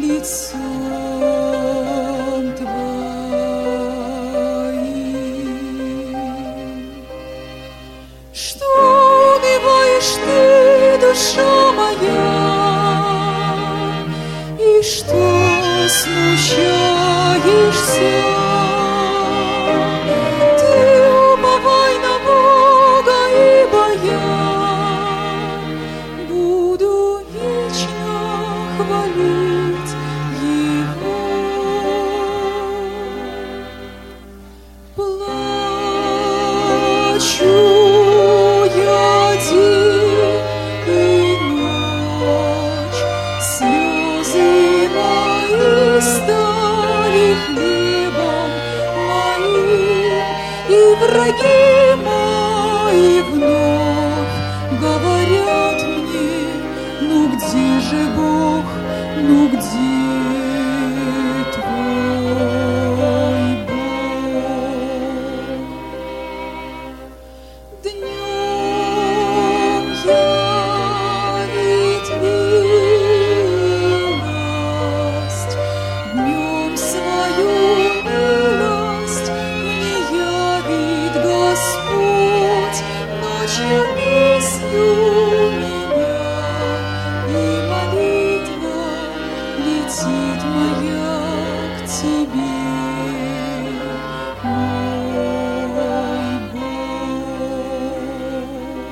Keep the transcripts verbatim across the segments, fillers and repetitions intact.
лицом Твоим. Что унываешь Ты, душа моя, и что смущаешься? Ты уповай на Бога, ибо я буду вечно хвалить Его. Плачу я день и ночь, слезы мои стали хлебом моим, и враги мои вновь говорят мне: ну где же Бог, ну где Твой Бог? Днем явит милость, днем свою милость мне явит Господь, ночью песню меня и молитва летит моя к Тебе, мой Бог.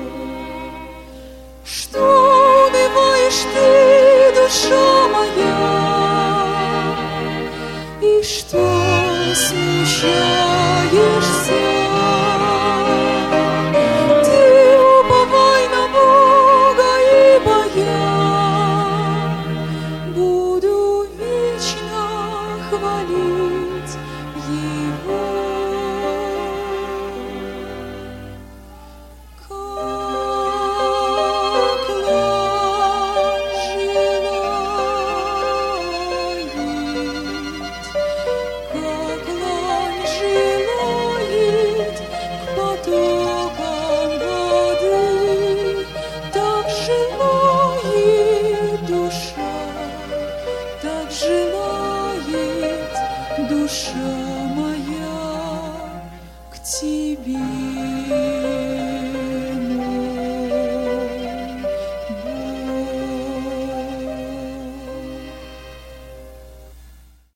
Что унываешь Ты, душа моя, и что смущаешься? Ты уповай на Бога, ибо я буду вечно хвалить Его. Как лань желает, как лань желает к потокам воды, так желает душа, так желает душа моя к Тебе.